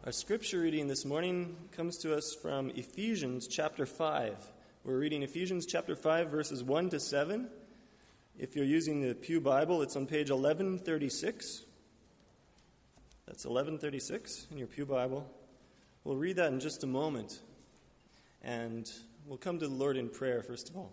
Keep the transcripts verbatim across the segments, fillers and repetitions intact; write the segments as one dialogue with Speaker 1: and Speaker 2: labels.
Speaker 1: Our scripture reading this morning comes to us from Ephesians chapter five. We're reading Ephesians chapter five, verses one to seven. If you're using the Pew Bible, it's on page eleven thirty-six. That's eleven thirty-six in your Pew Bible. We'll read that in just a moment. And we'll come to the Lord in prayer, first of all.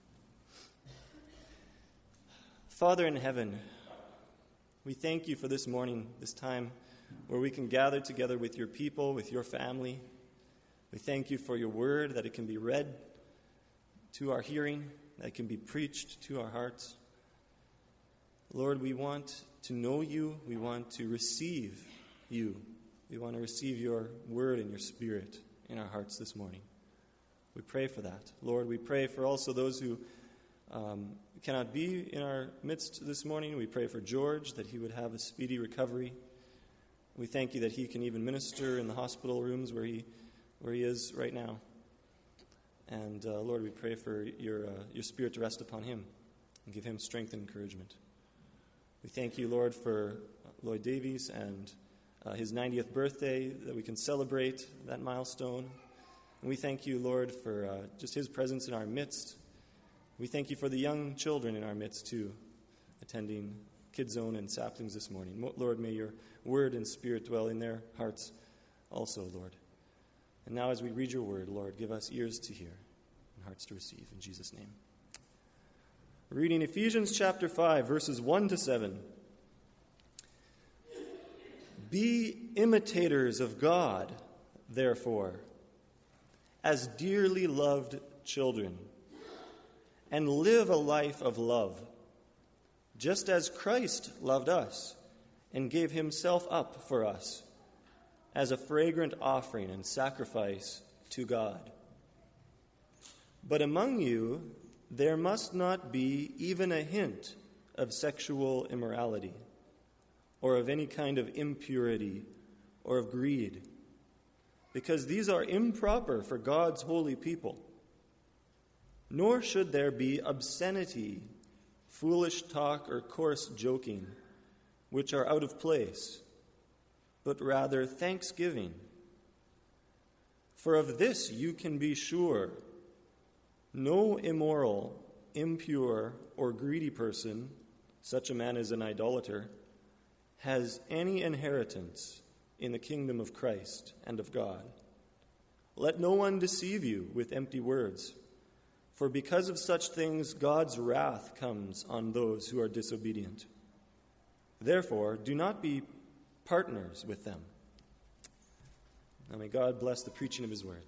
Speaker 1: Father in heaven, we thank you for this morning, this time where we can gather together with your people, with your family. We thank you for your word, that it can be read to our hearing, that it can be preached to our hearts. Lord, we want to know you. We want to receive you. We want to receive your word and your spirit in our hearts this morning. We pray for that. Lord, we pray for also those who um, cannot be in our midst this morning. We pray for George, that he would have a speedy recovery. We thank you that he can even minister in the hospital rooms where he where he is right now. And uh, Lord, we pray for your uh, your spirit to rest upon him and give him strength and encouragement. We thank you, Lord, for Lloyd Davies and uh, his ninetieth birthday, that we can celebrate that milestone. And we thank you, Lord, for uh, just his presence in our midst. We thank you for the young children in our midst, too, attending Kids Zone and Saplings this morning. Lord, may your word and spirit dwell in their hearts also, Lord. And now as we read your word, Lord, give us ears to hear and hearts to receive. In Jesus' name. Reading Ephesians chapter five, verses one to seven. Be imitators of God, therefore, as dearly loved children, and live a life of love, just as Christ loved us and gave himself up for us as a fragrant offering and sacrifice to God. But among you there must not be even a hint of sexual immorality, or of any kind of impurity, or of greed, because these are improper for God's holy people. Nor should there be obscenity, foolish talk, or coarse joking, which are out of place, but rather thanksgiving. For of this you can be sure: no immoral, impure, or greedy person, such a man as an idolater, has any inheritance in the kingdom of Christ and of God. Let no one deceive you with empty words, for because of such things God's wrath comes on those who are disobedient. Therefore, do not be partners with them. Now may God bless the preaching of his word.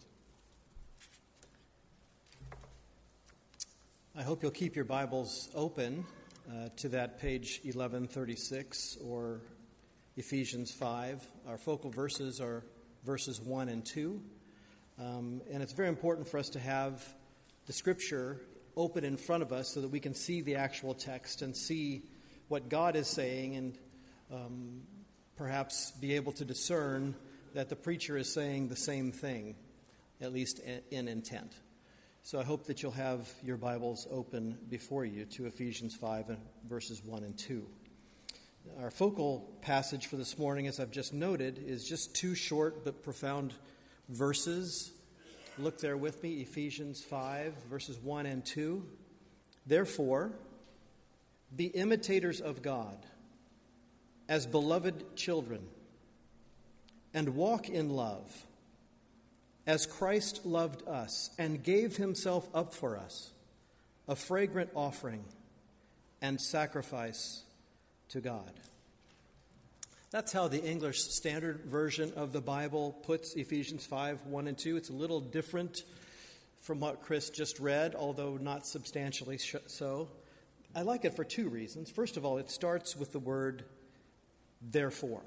Speaker 2: I hope you'll keep your Bibles open uh, to that page eleven thirty-six or Ephesians five. Our focal verses are verses one and two. Um, and it's very important for us to have the Scripture open in front of us so that we can see the actual text and see what God is saying, and um, perhaps be able to discern that the preacher is saying the same thing, at least in intent. So I hope that you'll have your Bibles open before you to Ephesians five and verses one and two. Our focal passage for this morning, as I've just noted, is just two short but profound verses. Look there with me, Ephesians five, verses one and two. Therefore, be imitators of God as beloved children, and walk in love, as Christ loved us and gave himself up for us, a fragrant offering and sacrifice to God. That's how the English Standard Version of the Bible puts Ephesians five, one and two. It's a little different from what Chris just read, although not substantially so. I like it for two reasons. First of all, it starts with the word therefore.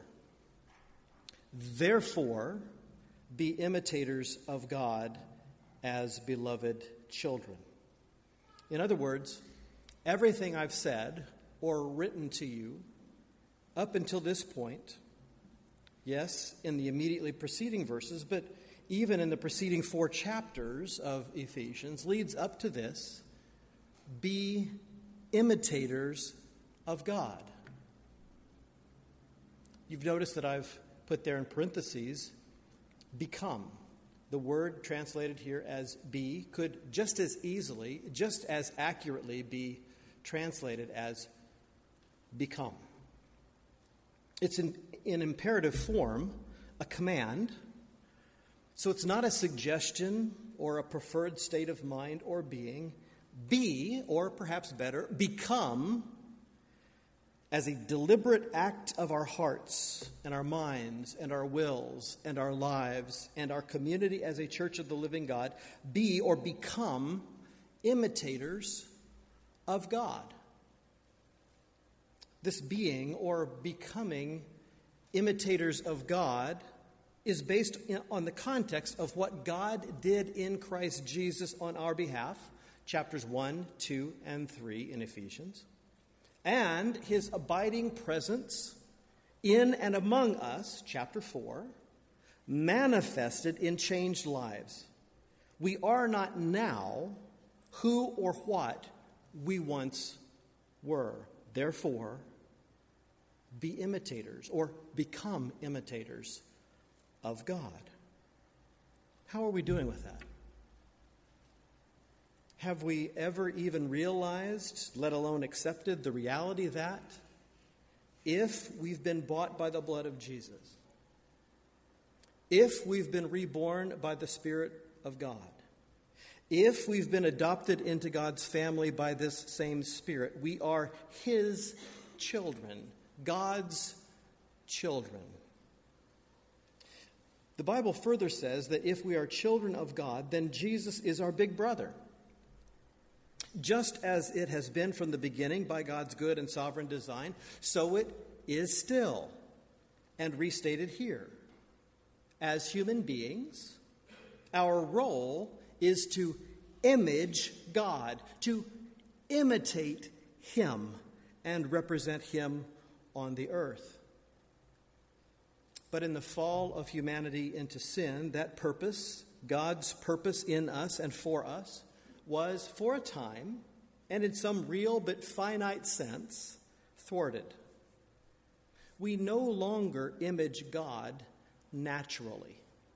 Speaker 2: Therefore, be imitators of God as beloved children. In other words, everything I've said or written to you up until this point, yes, in the immediately preceding verses, but even in the preceding four chapters of Ephesians, leads up to this: be imitators of God. You've noticed that I've put there in parentheses become. The word translated here as be could just as easily, just as accurately be translated as become. It's in, in imperative form, a command. So it's not a suggestion or a preferred state of mind or being. Be, or perhaps better, become, as a deliberate act of our hearts and our minds and our wills and our lives and our community as a church of the living God, be or become imitators of God. This being or becoming imitators of God is based on the context of what God did in Christ Jesus on our behalf, chapters one, two, and three in Ephesians, and his abiding presence in and among us, chapter four, manifested in changed lives. We are not now who or what we once were. Therefore, be imitators or become imitators of God. How are we doing with that? Have we ever even realized, let alone accepted, the reality that if we've been bought by the blood of Jesus, if we've been reborn by the Spirit of God, if we've been adopted into God's family by this same Spirit, we are His children, God's children. The Bible further says that if we are children of God, then Jesus is our big brother. Just as it has been from the beginning by God's good and sovereign design, so it is still. And restated here. As human beings, our role is to image God, to imitate Him, and represent Him on the earth. But in the fall of humanity into sin, that purpose, God's purpose in us and for us, was for a time, and in some real but finite sense, thwarted. We no longer image God naturally.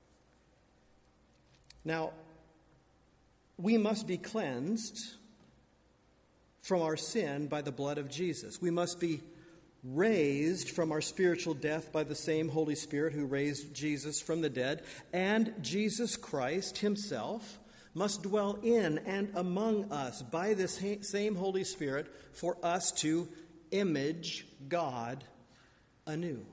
Speaker 2: Now, we must be cleansed from our sin by the blood of Jesus. We must be raised from our spiritual death by the same Holy Spirit who raised Jesus from the dead, and Jesus Christ Himself must dwell in and among us by this same Holy Spirit for us to image God anew.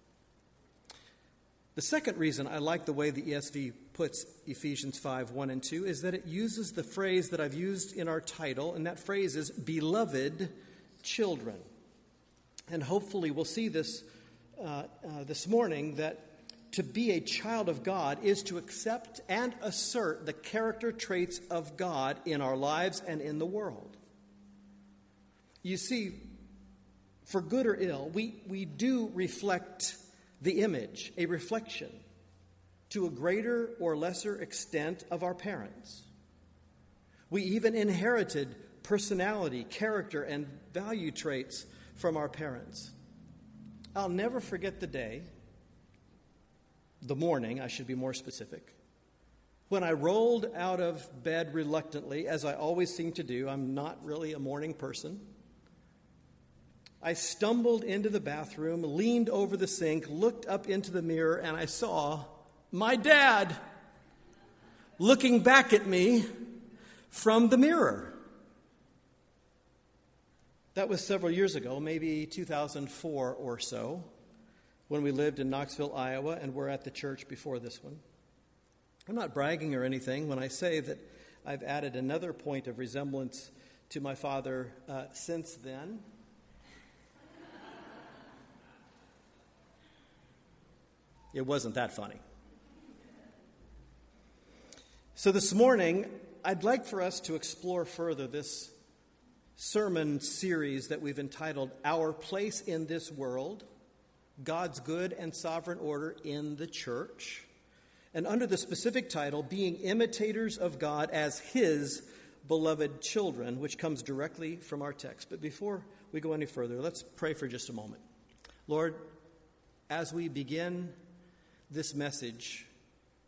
Speaker 2: The second reason I like the way the E S V puts Ephesians five, one and two is that it uses the phrase that I've used in our title, and that phrase is beloved children. And hopefully we'll see this uh, uh, this morning, that to be a child of God is to accept and assert the character traits of God in our lives and in the world. You see, for good or ill, we, we do reflect the image, a reflection, to a greater or lesser extent of our parents. We even inherited personality, character, and value traits from our parents. I'll never forget the day, the morning, I should be more specific, when I rolled out of bed reluctantly, as I always seem to do. I'm not really a morning person. I stumbled into the bathroom, leaned over the sink, looked up into the mirror, and I saw my dad looking back at me from the mirror. That was several years ago, maybe two thousand four or so, when we lived in Knoxville, Iowa, and were at the church before this one. I'm not bragging or anything when I say that I've added another point of resemblance to my father uh, since then. It wasn't that funny. So this morning, I'd like for us to explore further this sermon series that we've entitled Our Place in This World, God's Good and Sovereign Order in the Church, and under the specific title, Being Imitators of God as His Beloved Children, which comes directly from our text. But before we go any further, let's pray for just a moment. Lord, as we begin this message,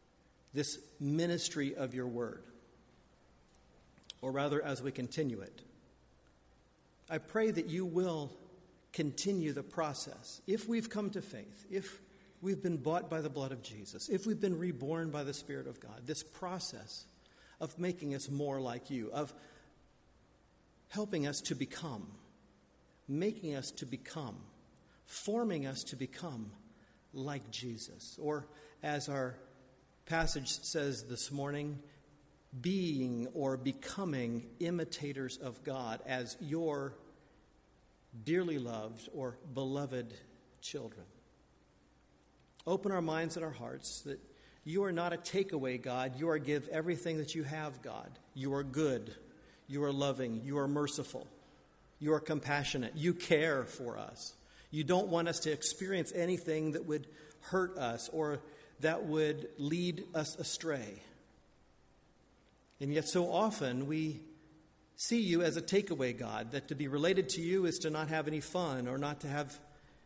Speaker 2: this ministry of your word, or rather as we continue it. I pray that you will continue the process. If we've come to faith, if we've been bought by the blood of Jesus, if we've been reborn by the Spirit of God, this process of making us more like you, of helping us to become, making us to become, forming us to become like Jesus. Or as our passage says this morning, being or becoming imitators of God as your dearly loved or beloved children. Open our minds and our hearts that you are not a takeaway God. You are give everything that you have, God. You are good. You are loving. You are merciful. You are compassionate. You care for us. You don't want us to experience anything that would hurt us or that would lead us astray. And yet so often we see you as a takeaway God, that to be related to you is to not have any fun or not to have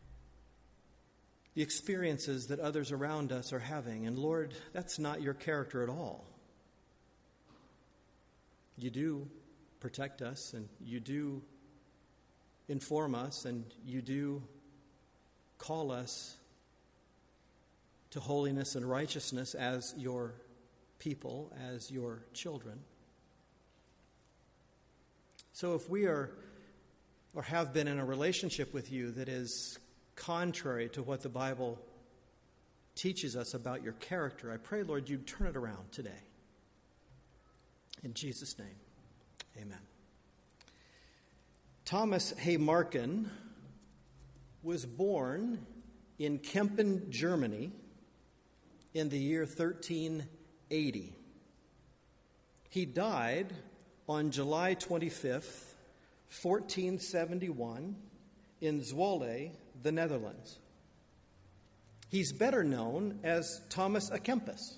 Speaker 2: the experiences that others around us are having. And Lord, that's not your character at all. You do protect us, and you do inform us, and you do call us to holiness and righteousness as your people, as your children. So if we are or have been in a relationship with you that is contrary to what the Bible teaches us about your character, I pray, Lord, you'd turn it around today. In Jesus' name, amen. Thomas Haymarken was born in Kempen, Germany in the year thirteen eighty. He died on July twenty-fifth, fourteen seventy-one, in Zwolle, the Netherlands. He's better known as Thomas à Kempis,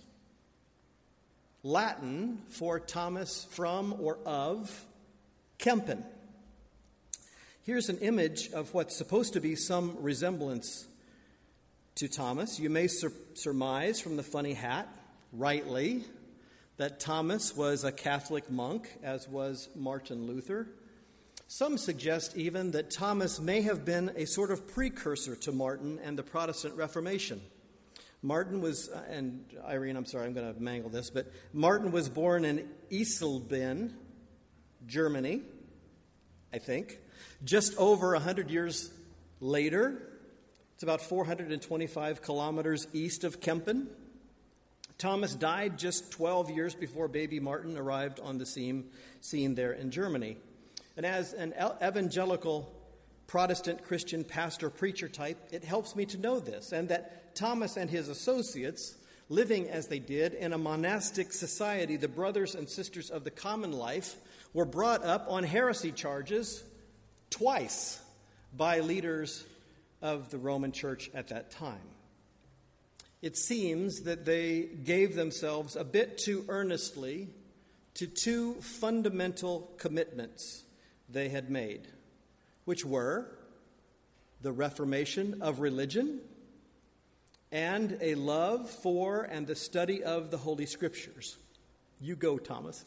Speaker 2: Latin for Thomas from or of Kempen. Here's an image of what's supposed to be some resemblance to Thomas. You may sur- surmise from the funny hat, rightly, that Thomas was a Catholic monk, as was Martin Luther. Some suggest even that Thomas may have been a sort of precursor to Martin and the Protestant Reformation. Martin was, and Irene, I'm sorry, I'm going to mangle this, but Martin was born in Eisleben, Germany, I think, just over one hundred years later. It's about four hundred twenty-five kilometers east of Kempen. Thomas died just twelve years before baby Martin arrived on the scene, scene there in Germany. And as an evangelical Protestant Christian pastor preacher type, it helps me to know this, and that Thomas and his associates, living as they did in a monastic society, the brothers and sisters of the common life, were brought up on heresy charges twice by leaders of the Roman Church at that time. It seems that they gave themselves a bit too earnestly to two fundamental commitments they had made, which were the reformation of religion and a love for and the study of the Holy Scriptures. You go, Thomas.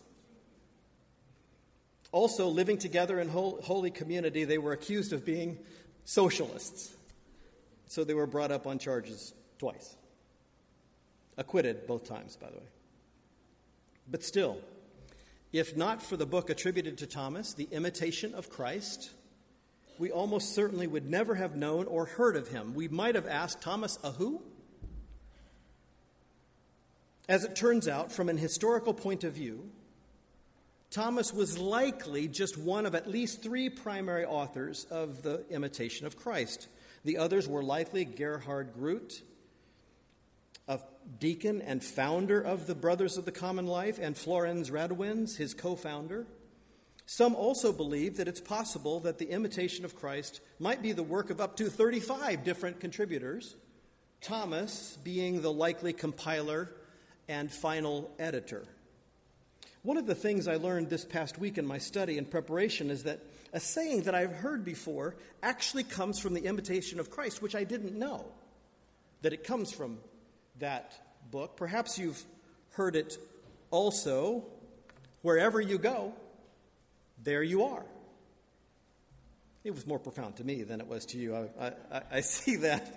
Speaker 2: Also, living together in holy community, they were accused of being socialists. So they were brought up on charges twice. Acquitted both times, by the way. But still, if not for the book attributed to Thomas, The Imitation of Christ, we almost certainly would never have known or heard of him. We might have asked, Thomas, a who? As it turns out, from an historical point of view, Thomas was likely just one of at least three primary authors of The Imitation of Christ. The others were likely Gerhard Groot, a deacon and founder of the Brothers of the Common Life, and Florenz Radewins, his co-founder. Some also believe that it's possible that The Imitation of Christ might be the work of up to thirty-five different contributors, Thomas being the likely compiler and final editor. One of the things I learned this past week in my study and preparation is that a saying that I've heard before actually comes from The Imitation of Christ, which I didn't know that it comes from that book. Perhaps you've heard it also, wherever you go, there you are. It was more profound to me than it was to you. I, I, I see that.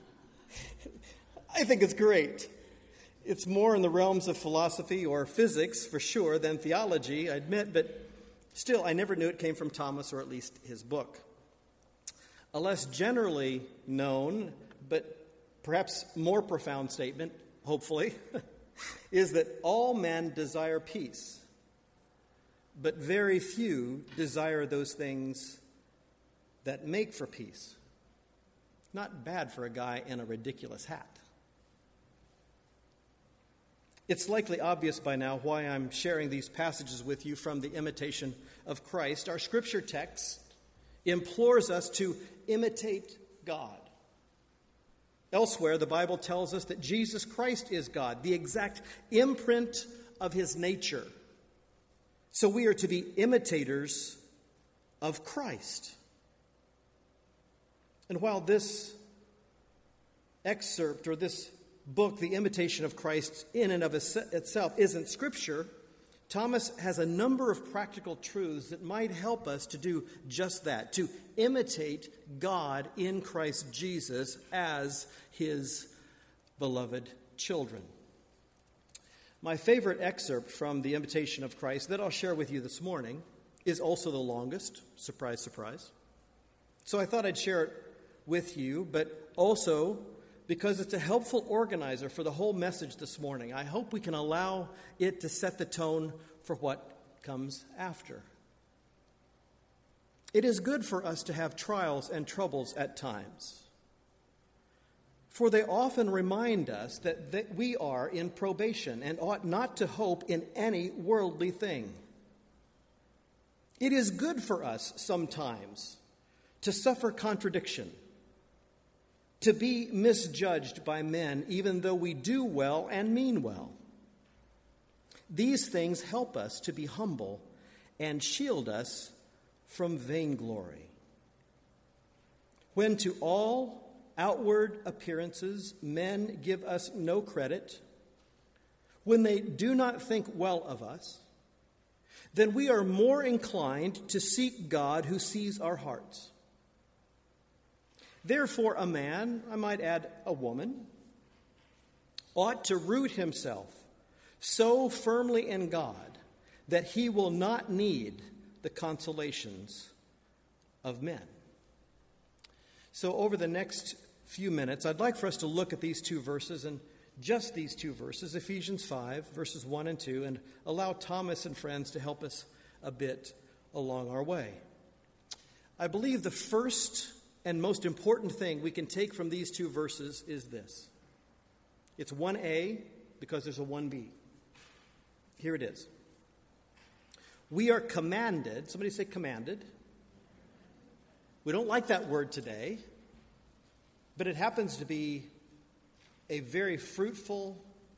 Speaker 2: I think it's great. It's more in the realms of philosophy or physics, for sure, than theology, I admit, but still, I never knew it came from Thomas, or at least his book. A less generally known, but perhaps more profound statement, hopefully, is that all men desire peace, but very few desire those things that make for peace. Not bad for a guy in a ridiculous hat. It's likely obvious by now why I'm sharing these passages with you from the Imitation of Christ. Our scripture text implores us to imitate God. Elsewhere, the Bible tells us that Jesus Christ is God, the exact imprint of his nature. So we are to be imitators of Christ. And while this excerpt or this book, The Imitation of Christ, in and of itself isn't Scripture, Thomas has a number of practical truths that might help us to do just that, to imitate God in Christ Jesus as his beloved children. My favorite excerpt from The Imitation of Christ that I'll share with you this morning is also the longest. Surprise, surprise. So I thought I'd share it with you, but also because it's a helpful organizer for the whole message this morning. I hope we can allow it to set the tone for what comes after. It is good for us to have trials and troubles at times, for they often remind us that, that we are in probation and ought not to hope in any worldly thing. It is good for us sometimes to suffer contradiction, to be misjudged by men, even though we do well and mean well. These things help us to be humble and shield us from vainglory. When to all outward appearances men give us no credit, when they do not think well of us, then we are more inclined to seek God who sees our hearts. Therefore, a man, I might add a woman, ought to root himself so firmly in God that he will not need the consolations of men. So over the next few minutes, I'd like for us to look at these two verses, and just these two verses, Ephesians five, verses one and two, and allow Thomas and friends to help us a bit along our way. I believe the first and most important thing we can take from these two verses is this. It's one A because there's a one B. Here it is. We are commanded, somebody say commanded. We don't like that word today, but it happens to be a very fruitful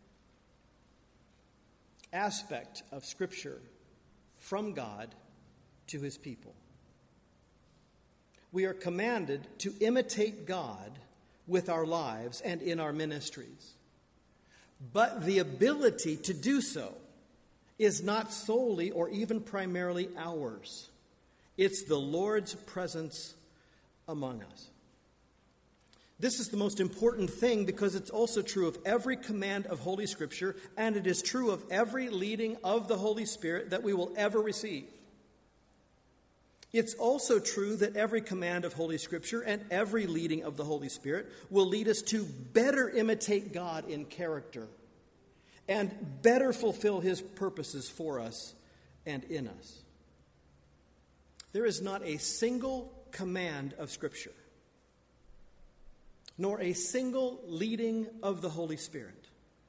Speaker 2: aspect of Scripture from God to his people. We are commanded to imitate God with our lives and in our ministries. But the ability to do so is not solely or even primarily ours. It's the Lord's presence among us. This is the most important thing because it's also true of every command of Holy Scripture, and it is true of every leading of the Holy Spirit that we will ever receive. It's also true that every command of Holy Scripture and every leading of the Holy Spirit will lead us to better imitate God in character and better fulfill his purposes for us and in us. There is not a single command of Scripture, nor a single leading of the Holy Spirit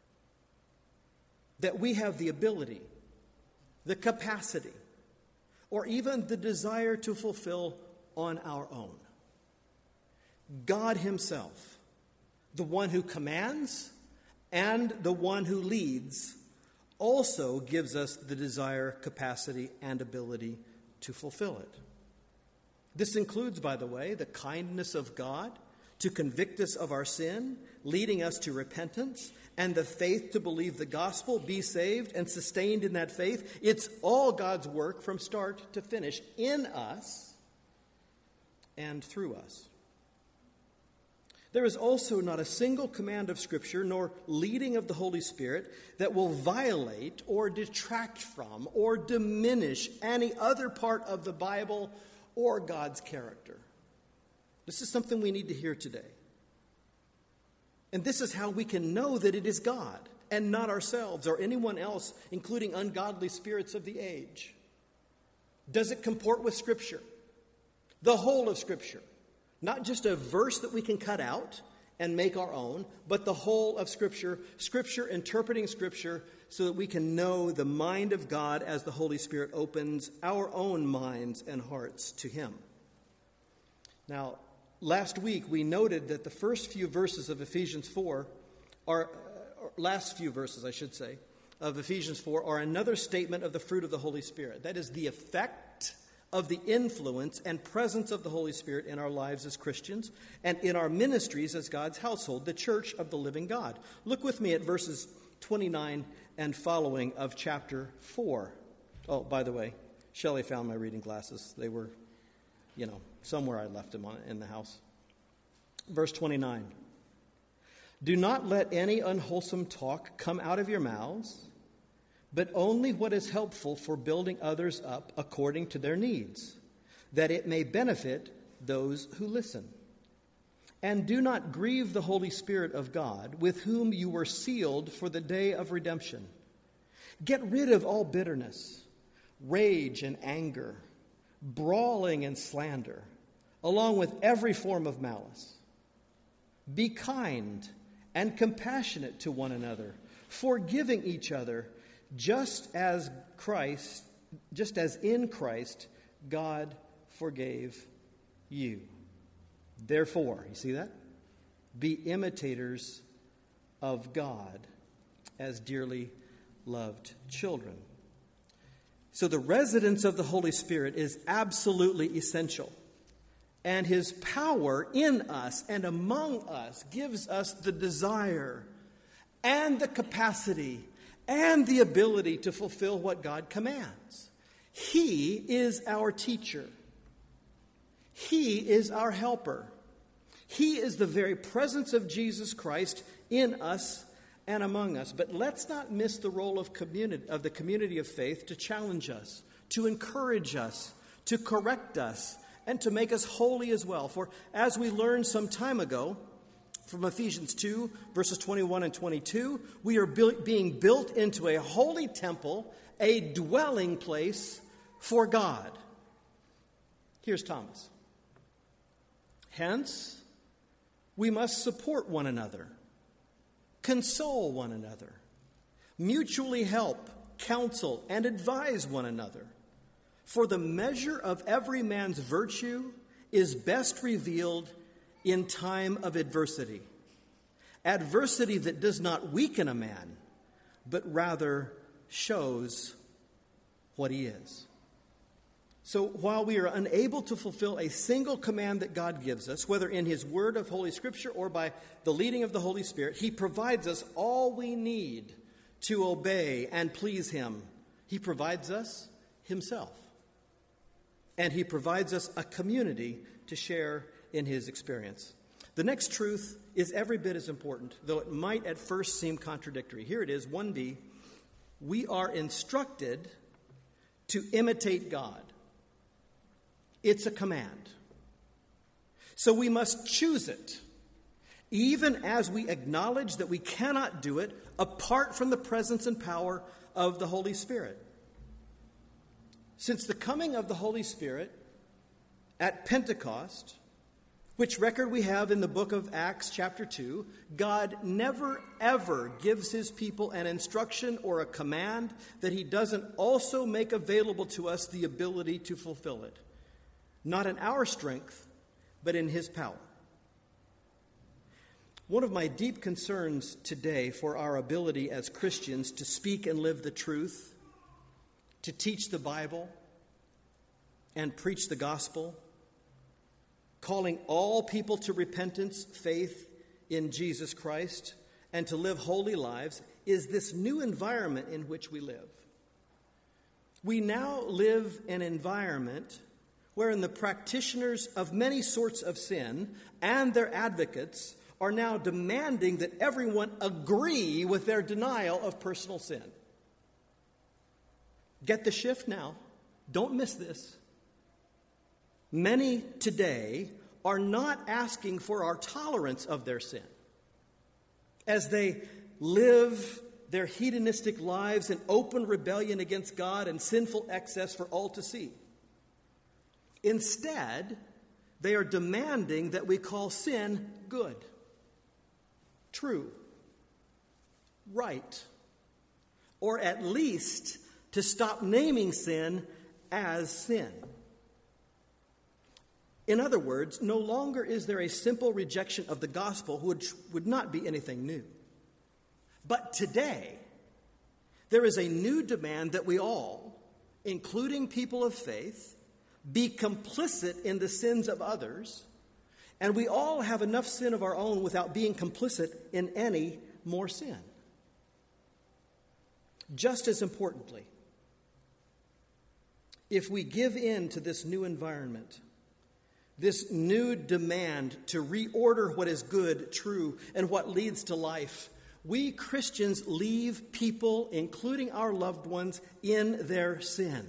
Speaker 2: that we have the ability, the capacity, or even the desire to fulfill on our own. God himself, the one who commands and the one who leads, also gives us the desire, capacity, and ability to fulfill it. This includes, by the way, the kindness of God to convict us of our sin, leading us to repentance, and the faith to believe the gospel, be saved, and sustained in that faith. It's all God's work from start to finish in us and through us. There is also not a single command of Scripture nor leading of the Holy Spirit that will violate or detract from or diminish any other part of the Bible or God's character. This is something we need to hear today. And this is how we can know that it is God and not ourselves or anyone else, including ungodly spirits of the age. Does it comport with Scripture? The whole of Scripture. Not just a verse that we can cut out and make our own, but the whole of Scripture, Scripture interpreting Scripture so that we can know the mind of God as the Holy Spirit opens our own minds and hearts to Him. Now, last week we noted that the first few verses of Ephesians four are, or last few verses, I should say, of Ephesians four are another statement of the fruit of the Holy Spirit. That is the effect of the influence and presence of the Holy Spirit in our lives as Christians and in our ministries as God's household, the church of the living God. Look with me at verses twenty-nine and following of chapter four. Oh, by the way, Shelley found my reading glasses. They were, you know, somewhere I left them on, in the house. Verse twenty-nine. Do not let any unwholesome talk come out of your mouths, but only what is helpful for building others up according to their needs, that it may benefit those who listen. And do not grieve the Holy Spirit of God, with whom you were sealed for the day of redemption. Get rid of all bitterness, rage and anger, brawling and slander, along with every form of malice. Be kind and compassionate to one another, forgiving each other, just as Christ, just as in Christ, God forgave you. Therefore, you see that? Be imitators of God as dearly loved children. So the residence of the Holy Spirit is absolutely essential. And His power in us and among us gives us the desire and the capacity and the ability to fulfill what God commands. He is our teacher. He is our helper. He is the very presence of Jesus Christ in us and among us. But let's not miss the role of community, of the community of faith to challenge us, to encourage us, to correct us, and to make us holy as well. For as we learned some time ago from Ephesians two, verses twenty-one and twenty-two, we are built, being built into a holy temple, a dwelling place for God. Here's Thomas. Hence, we must support one another, console one another, mutually help, counsel, and advise one another. For the measure of every man's virtue is best revealed in time of adversity. Adversity that does not weaken a man, but rather shows what he is. So while we are unable to fulfill a single command that God gives us, whether in His word of Holy Scripture or by the leading of the Holy Spirit, He provides us all we need to obey and please Him. He provides us Himself. And He provides us a community to share in His experience. The next truth is every bit as important, though it might at first seem contradictory. Here it is, one B. We are instructed to imitate God. It's a command. So we must choose it, even as we acknowledge that we cannot do it apart from the presence and power of the Holy Spirit. Since the coming of the Holy Spirit at Pentecost, which record we have in the book of Acts chapter two, God never ever gives His people an instruction or a command that He doesn't also make available to us the ability to fulfill it. Not in our strength, but in His power. One of my deep concerns today for our ability as Christians to speak and live the truth, to teach the Bible, and preach the gospel, calling all people to repentance, faith in Jesus Christ, and to live holy lives, is this new environment in which we live. We now live in an environment wherein the practitioners of many sorts of sin and their advocates are now demanding that everyone agree with their denial of personal sin. Get the shift now. Don't miss this. Many today are not asking for our tolerance of their sin as they live their hedonistic lives in open rebellion against God and sinful excess for all to see. Instead, they are demanding that we call sin good, true, right, or at least to stop naming sin as sin. In other words, no longer is there a simple rejection of the gospel, which would not be anything new. But today, there is a new demand that we all, including people of faith, be complicit in the sins of others, and we all have enough sin of our own without being complicit in any more sin. Just as importantly, if we give in to this new environment, this new demand to reorder what is good, true, and what leads to life, we Christians leave people, including our loved ones, in their sin.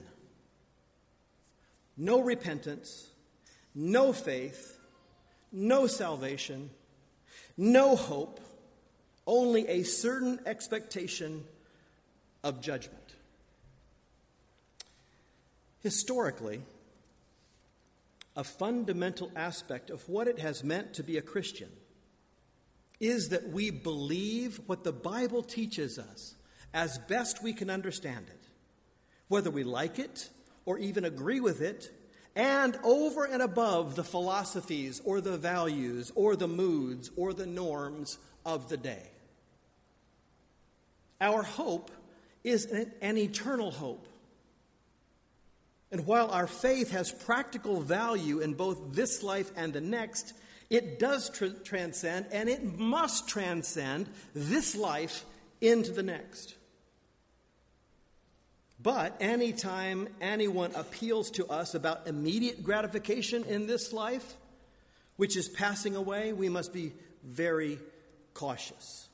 Speaker 2: No repentance, no faith, no salvation, no hope, only a certain expectation of judgment. Historically, a fundamental aspect of what it has meant to be a Christian is that we believe what the Bible teaches us as best we can understand it, whether we like it or even agree with it, and over and above the philosophies or the values or the moods or the norms of the day. Our hope is an, an eternal hope. And while our faith has practical value in both this life and the next, it does tr- transcend, and it must transcend this life into the next. But anytime anyone appeals to us about immediate gratification in this life, which is passing away, we must be very cautious.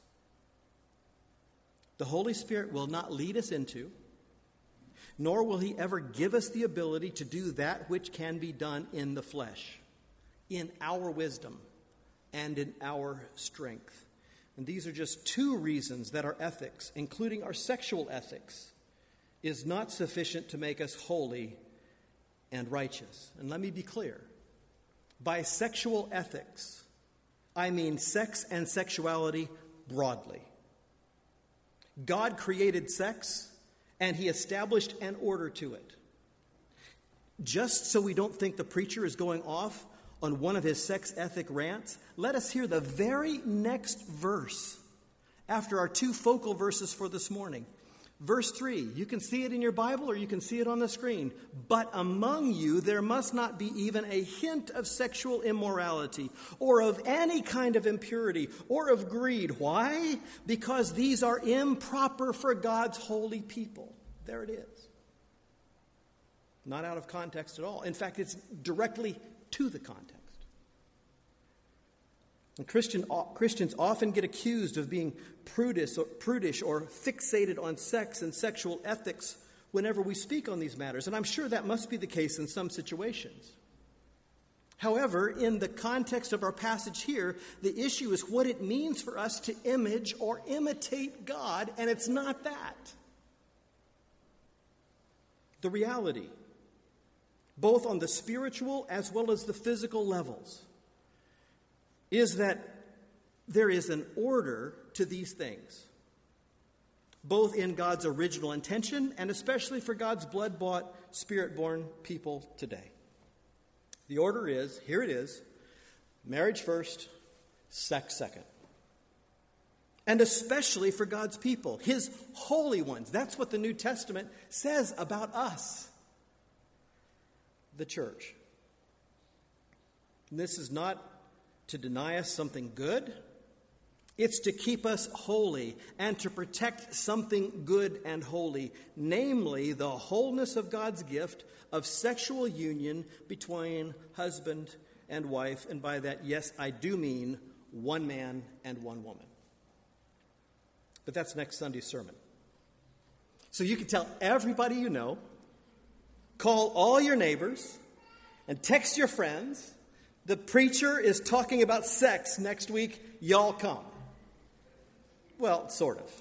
Speaker 2: The Holy Spirit will not lead us into, nor will he ever give us the ability to do that which can be done in the flesh, in our wisdom, and in our strength. And these are just two reasons that our ethics, including our sexual ethics, is not sufficient to make us holy and righteous. And let me be clear. By sexual ethics, I mean sex and sexuality broadly. God created sex, and he established an order to it. Just so we don't think the preacher is going off on one of his sex ethic rants, let us hear the very next verse after our two focal verses for this morning. Verse three, you can see it in your Bible or you can see it on the screen. But among you there must not be even a hint of sexual immorality or of any kind of impurity or of greed. Why? Because these are improper for God's holy people. There it is. Not out of context at all. In fact, it's directly to the context. And Christian, Christians often get accused of being prudish or, prudish or fixated on sex and sexual ethics whenever we speak on these matters. And I'm sure that must be the case in some situations. However, in the context of our passage here, the issue is what it means for us to image or imitate God, and it's not that. The reality, both on the spiritual as well as the physical levels, is that there is an order to these things, both in God's original intention and especially for God's blood-bought, spirit-born people today. The order is, here it is, marriage first, sex second. And especially for God's people, his holy ones. That's what the New Testament says about us, the church. And this is not to deny us something good. It's to keep us holy and to protect something good and holy, namely the wholeness of God's gift of sexual union between husband and wife. And by that, yes, I do mean one man and one woman. But that's next Sunday's sermon. So you can tell everybody you know, call all your neighbors, and text your friends. The preacher is talking about sex next week. Y'all come. Well, sort of.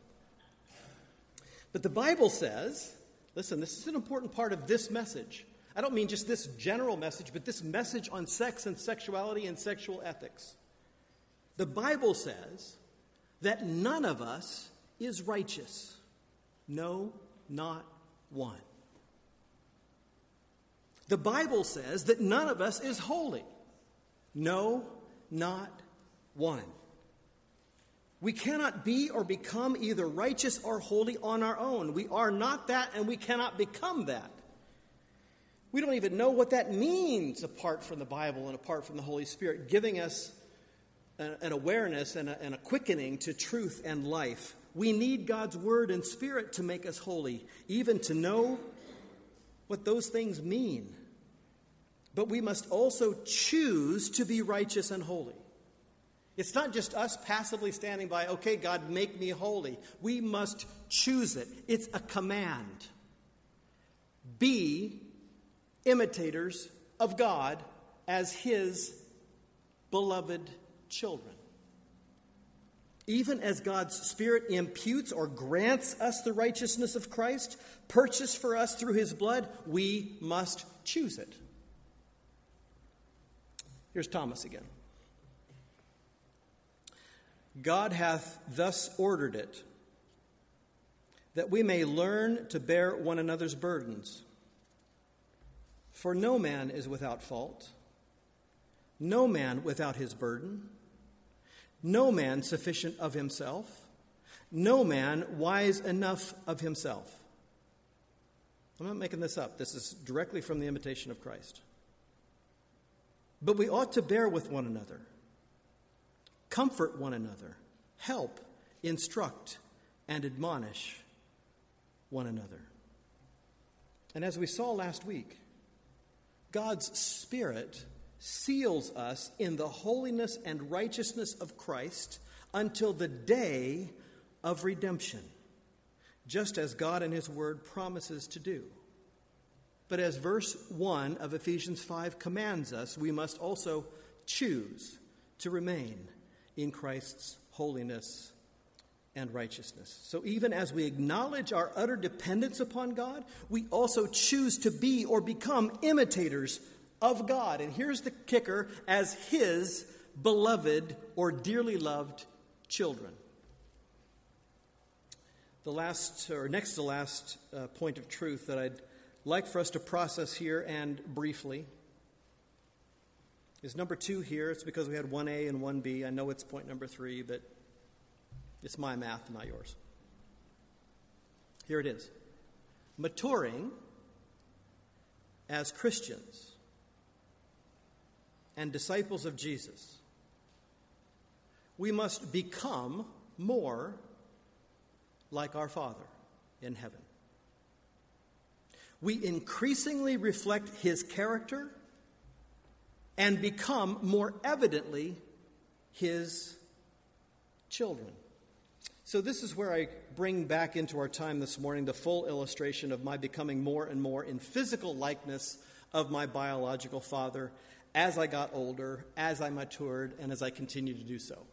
Speaker 2: But the Bible says, listen, this is an important part of this message. I don't mean just this general message, but this message on sex and sexuality and sexual ethics. The Bible says that none of us is righteous. No, not one. The Bible says that none of us is holy. No, not one. We cannot be or become either righteous or holy on our own. We are not that, and we cannot become that. We don't even know what that means apart from the Bible and apart from the Holy Spirit, giving us an awareness and a, and a quickening to truth and life. We need God's word and spirit to make us holy, even to know what those things mean. But we must also choose to be righteous and holy. It's not just us passively standing by, okay, God, make me holy. We must choose it. It's a command. Be imitators of God as his beloved children. Even as God's Spirit imputes or grants us the righteousness of Christ, purchased for us through his blood, we must choose it. Here's Thomas again. God hath thus ordered it, that we may learn to bear one another's burdens. For no man is without fault, no man without his burden, no man sufficient of himself, no man wise enough of himself. I'm not making this up. This is directly from the imitation of Christ. But we ought to bear with one another, comfort one another, help, instruct, and admonish one another. And as we saw last week, God's Spirit seals us in the holiness and righteousness of Christ until the day of redemption, just as God in his word promises to do. But as verse one of Ephesians five commands us, we must also choose to remain in Christ's holiness and righteousness. So even as we acknowledge our utter dependence upon God, we also choose to be or become imitators of God. And here's the kicker, as his beloved or dearly loved children. The last, or next to last uh, point of truth that I'd like for us to process here and briefly is number two here. It's because we had one A and one B. I know it's point number three, but it's my math, not yours. Here it is. Maturing as Christians and disciples of Jesus, we must become more like our Father in heaven. We increasingly reflect his character and become more evidently his children. So this is where I bring back into our time this morning the full illustration of my becoming more and more in physical likeness of my biological father as I got older, as I matured, and as I continue to do so.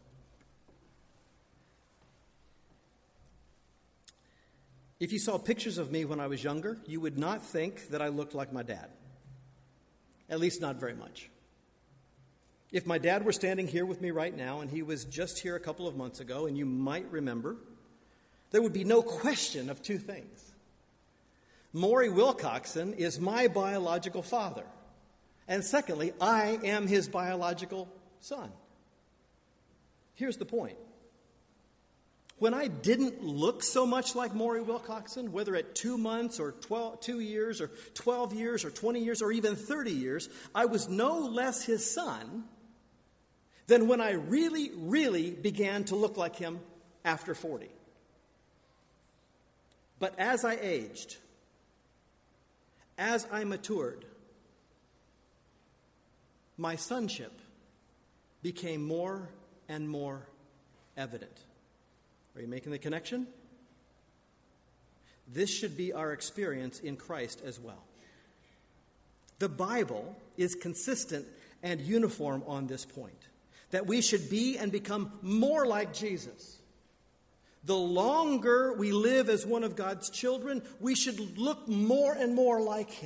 Speaker 2: If you saw pictures of me when I was younger, you would not think that I looked like my dad. At least not very much. If my dad were standing here with me right now, and he was just here a couple of months ago, and you might remember, there would be no question of two things. Maury Wilcoxon is my biological father. And secondly, I am his biological son. Here's the point. when I didn't look so much like Maury Wilcoxon, whether at two months or twelve, two years or twelve years or twenty years or even thirty years, I was no less his son than when I really, really began to look like him after forty. But as I aged, as I matured, my sonship became more and more evident. Are you making the connection? This should be our experience in Christ as well. The Bible is consistent and uniform on this point, that we should be and become more like Jesus. The longer we live as one of God's children, we should look more and more like him.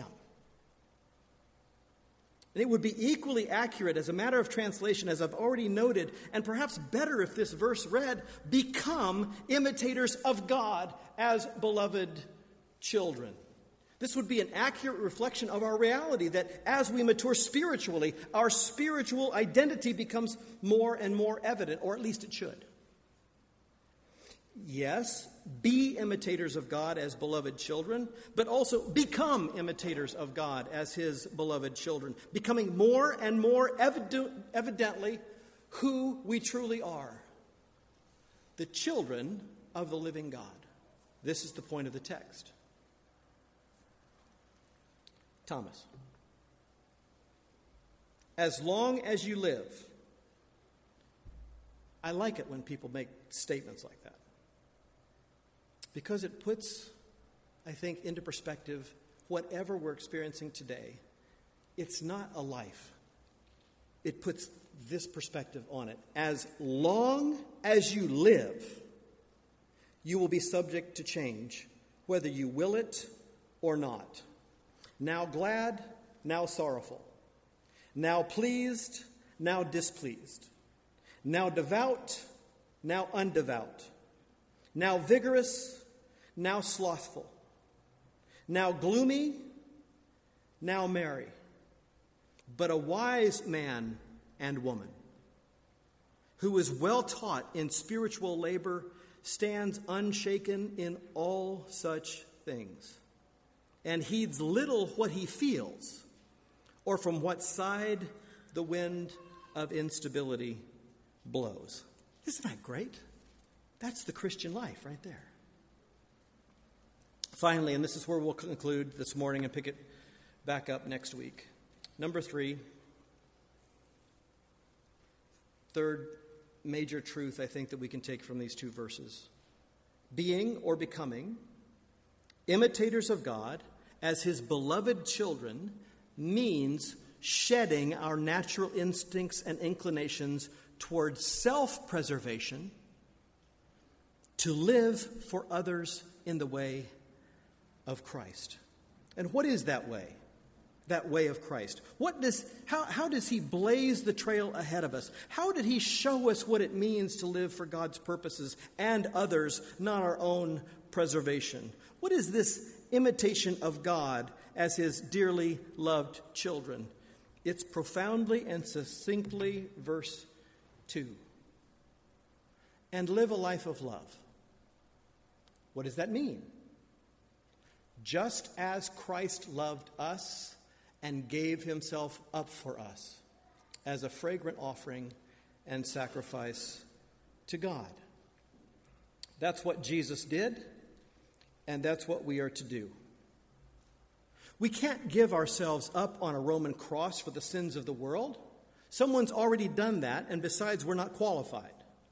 Speaker 2: And it would be equally accurate as a matter of translation, as I've already noted, and perhaps better if this verse read, become imitators of God as beloved children. This would be an accurate reflection of our reality, that as we mature spiritually, our spiritual identity becomes more and more evident, or at least it should. Yes, be imitators of God as beloved children, but also become imitators of God as his beloved children, becoming more and more evident, evidently who we truly are, the children of the living God. This is the point of the text. Thomas, as long as you live, I like it when people make statements like that, because it puts, I think, into perspective whatever we're experiencing today. It's not a life. It puts this perspective on it. As long as you live, you will be subject to change, whether you will it or not. Now glad, now sorrowful. Now pleased, now displeased. Now devout, now undevout. Now vigorous, now slothful. Now gloomy, now merry. But a wise man and woman who is well taught in spiritual labor stands unshaken in all such things, and heeds little what he feels, or from what side the wind of instability blows. Isn't that great? That's the Christian life right there. Finally, and this is where we'll conclude this morning and pick it back up next week. Number three, third major truth I think that we can take from these two verses. Being or becoming imitators of God as his beloved children means shedding our natural instincts and inclinations towards self-preservation to live for others in the way of Christ. And what is that way? That way of Christ. What does how, how does he blaze the trail ahead of us? How did he show us what it means to live for God's purposes and others, not our own preservation? What is this imitation of God as his dearly loved children? It's profoundly and succinctly verse two. And live a life of love. What does that mean? Just as Christ loved us and gave himself up for us as a fragrant offering and sacrifice to God. That's what Jesus did, and that's what we are to do. We can't give ourselves up on a Roman cross for the sins of the world. Someone's already done that, and besides, we're not qualified.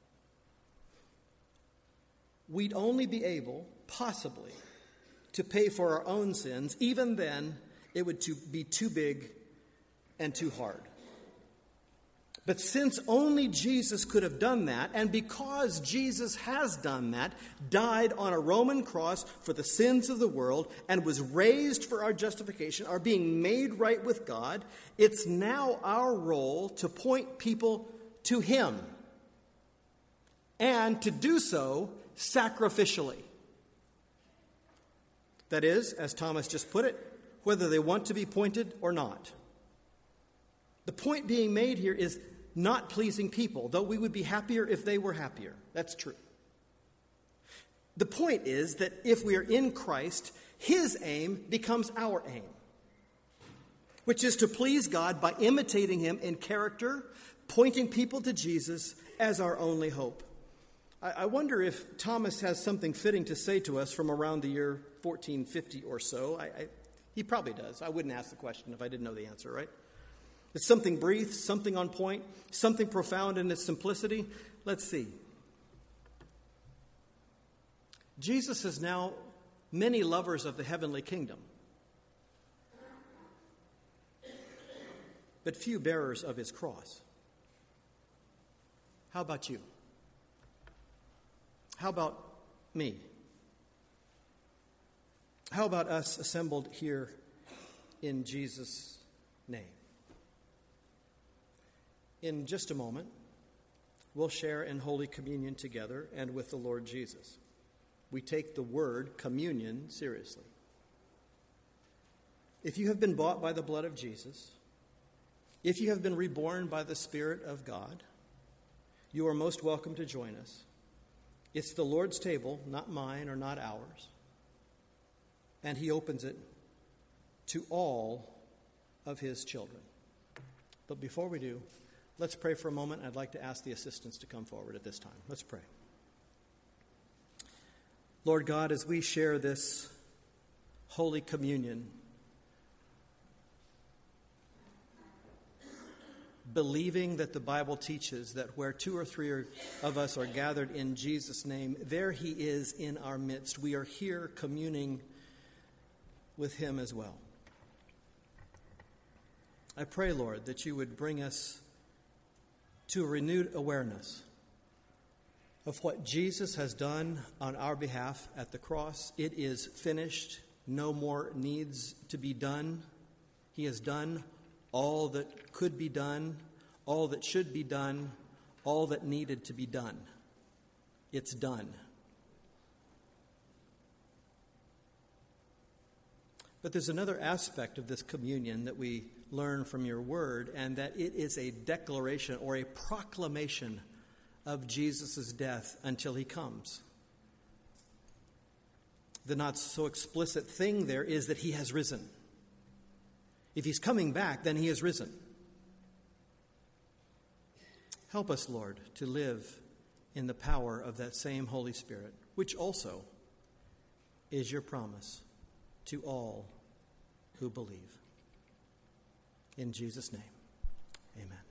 Speaker 2: We'd only be able, possibly, to pay for our own sins. Even then, it would to be too big and too hard. But since only Jesus could have done that, and because Jesus has done that, died on a Roman cross for the sins of the world, and was raised for our justification, our being made right with God, it's now our role to point people to him, and to do so sacrificially. That is, as Thomas just put it, whether they want to be pointed or not. The point being made here is not pleasing people, though we would be happier if they were happier. That's true. The point is that if we are in Christ, his aim becomes our aim, which is to please God by imitating him in character, pointing people to Jesus as our only hope. I, I wonder if Thomas has something fitting to say to us from around the year fourteen fifty or so. I, I, he probably does. I wouldn't ask the question if I didn't know the answer, right? It's something brief, something on point, something profound in its simplicity. Let's see. Jesus has now many lovers of the heavenly kingdom, but few bearers of his cross. How about you? How about me? How about us assembled here in Jesus' name? In just a moment, we'll share in Holy Communion together and with the Lord Jesus. We take the word communion seriously. If you have been bought by the blood of Jesus, if you have been reborn by the Spirit of God, you are most welcome to join us. It's the Lord's table, not mine or not ours. And he opens it to all of his children. But before we do, let's pray for a moment. I'd like to ask the assistants to come forward at this time. Let's pray. Lord God, as we share this Holy Communion, believing that the Bible teaches that where two or three are, of us are gathered in Jesus' name, there he is in our midst. We are here communing with him as well. I pray, Lord, that you would bring us to a renewed awareness of what Jesus has done on our behalf at the cross. It is finished. No more needs to be done. He has done all that could be done, all that should be done, all that needed to be done. It's done. But there's another aspect of this communion that we learn from your word, and that it is a declaration or a proclamation of Jesus' death until he comes. The not so explicit thing there is that he has risen. If he's coming back, then he has risen. Help us, Lord, to live in the power of that same Holy Spirit, which also is your promise to all who believe. In Jesus' name, amen.